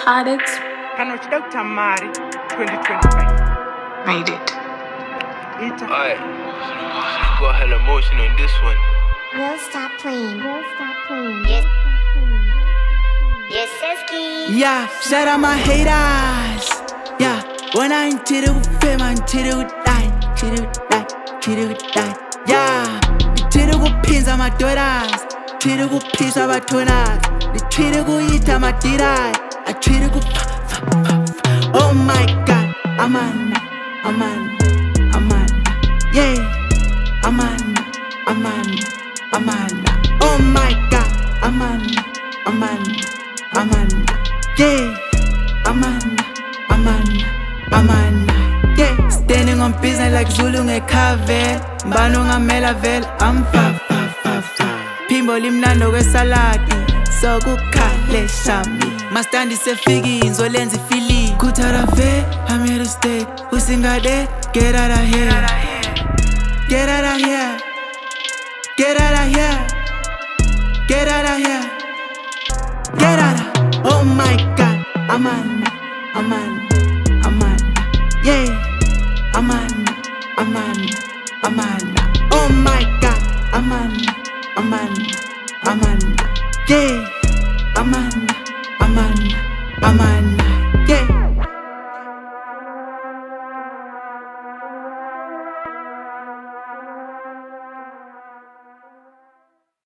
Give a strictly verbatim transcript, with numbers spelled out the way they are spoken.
Narcotics. Doctor Mari, twenty twenty-five. Made it. Alright, got hella emotion on this one. We'll stop playing. We'll stop playing. Yes. Yes, Seski. Yeah, shout out my haters. Yeah, when I ain't cheated with fame, I ain't cheated with die. Cheated with die, cheated with die. Yeah, cheated with pins on my daughters. Cheated with pins on my tunas. The cheated with eat on my didai. I cheated with fa fa fa fa. Oh my God, Amanda, Amanda, Amanda. Yeah, Amanda, Amanda, Amanda. Oh my God, Amanda, Amanda, Amanda. Yeah, Amanda, Amanda, Amanda. Yeah, standing on business like Zulu ngekhavel. Mbano ngamela vel, I'm fa fa fa fa. Phimbo limnando kwesaladi, sokukhale shami. Mastandi sefiki inzolenza ifili. Kuthara ve, I'm here to stay. Usingade, get out of here. Get out of here. Get out of here. Get out of here. Get out of. Oh my God, Amanda, Amanda, Amanda. Yeah, Amanda, Amanda, Amanda. Oh my God, Amanda, Amanda, Amanda. Yeah, Amanda, Amanda, Amanda.